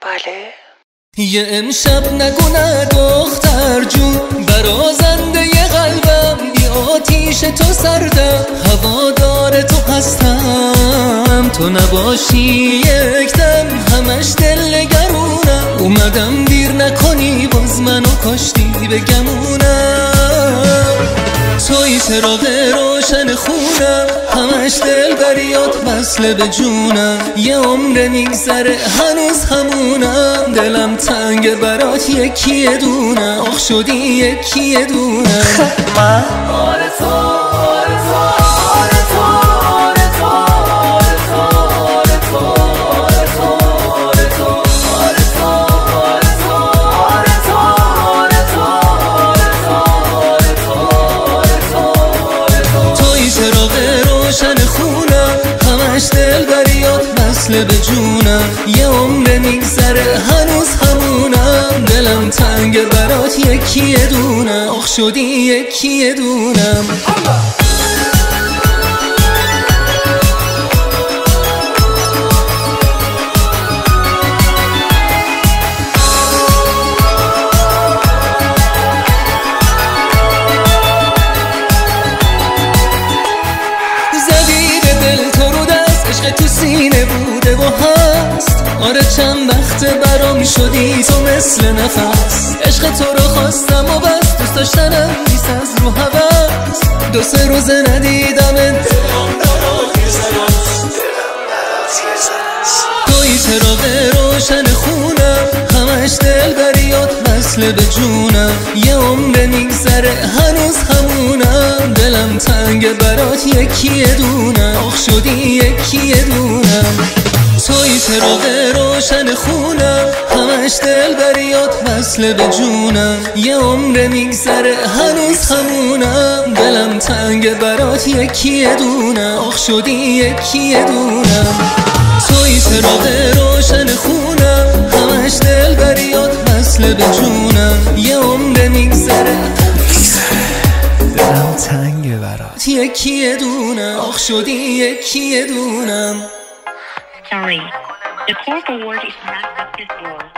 بله. یه امشب نگونه دختر جون، برازنده ی قلبم، یه آتیش تو سردم، هوادار تو هستم. تو نباشی یک دم همش دل نگرونم، اومدم دیر نکنی باز منو کشتی بگمونم. توی چراغ روشن خونم، همش دل بریات وصله به جونم، یه عمر میگذره هنوز همونم، دلم تنگ برات یکی دونم، آخ شدی یکی دونم. من آره تو آره تو آره تو آره تو آره تو آره تو آره تو آره تو آره تو آره تو آره تو آره تو آره تو آره تو آره تو. توی چراغ روشن خونم، همش دل بریات وصله به جونم، یه عمر میگذره هنوز همونم، دلم تنگ برات یکی دونم، آخ شدی یکی دونم. زدی به دل تو رو دست، عشق تو سینه بوده و هست، آره چند وقت برام شدی تو مثل نفس، عشق تو رو خواستم و بس، دوست داشتنم نیست از رو هوس، دو سه روز ندیدمت توی چراغ روشن خونم، همش دل بریات وصله به جونم، یه عمر میگذره هنوز همونم، دلم تنگ برات یکی دونم، آخ شدی یکی دونم. توی چراغ روشن خونم، همش دل بریات وصله به جونم، یه عمر میگذره هنوز همونم، دلم تنگ برات یکی دونم، آخ شدی یکی دونم. توی چراغ روشن خونم، همش دل بریات وصله به جونم، یه عمر میگذره دلم تنگ برات یکی دونم، آخ شدی یکی دونم. Sorry, the call forward is not acceptable.